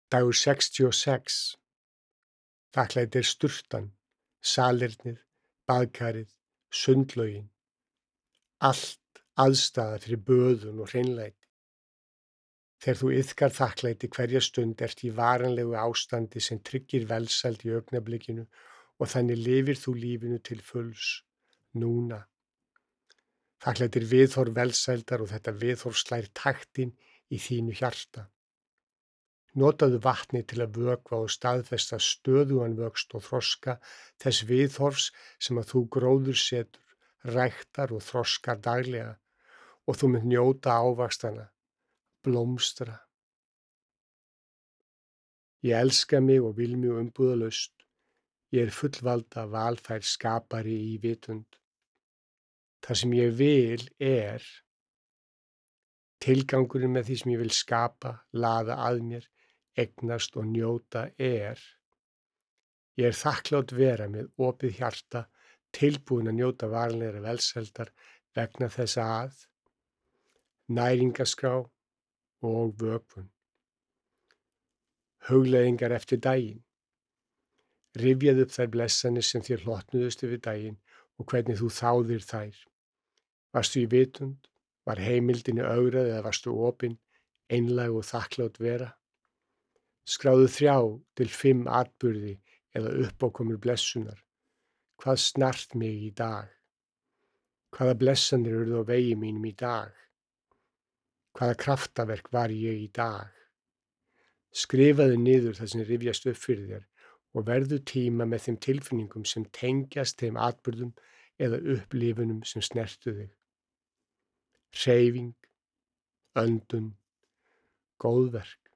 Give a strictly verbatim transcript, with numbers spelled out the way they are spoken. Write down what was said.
Dagur sextíu og sex. Þakklæti er sturtan, salernið, baðkarið, sundlaugin. Allt aðstaða fyrir böðun og hreinlæti. Þegar þú iðkar þakklæti hverja stund ert í varanlegu ástandi sem tryggir velsæld í augnablikinu og þannig lifir þú lífinu til fulls, núna. Þakklæti er viðhorf velsældar og þetta viðhorf slær taktinn í þínu hjarta. Notaðu vatni til að vökva og staðfesta stöðugan vöxt og þroska þess viðhorfs sem að þú gróður setur, ræktar og þroskar daglega og þú munt njóta ávaxtanna, blómstra. Ég elska mig og vil mig umbúðalaust. Ég er fullvalda valfær skapari í vitund. Það sem ég vil er tilgangurinn með því sem ég vil skapa, laða að mér, eignast og njóta er. Ég er þakklát vera með opið hjarta, tilbúin að njóta varanlegrar velsældar vegna þess að næringaskrá og vökvun. Hugleiðingar eftir daginn. Rifjaðu upp þær blessanir sem þér hlotnuðust yfir daginn og hvernig þú þáðir þær. Varstu í vitund? Var heimildinni ögrað eða varstu opin, einlæg og þakklát vera? Skráðu þrjá til fimm atburði eða uppákomur blessunar. Hvað snart mig í dag? Hvaða blessanir urðu á vegi mínum í dag? Hvaða kraftaverk var ég í dag? Skrifaðu niður það sem rifjast upp fyrir þér og verðu tíma með þeim tilfinningum sem tengjast þeim atburðum eða upplifunum sem snertu þig. Hreyfing, öndun, góðverk.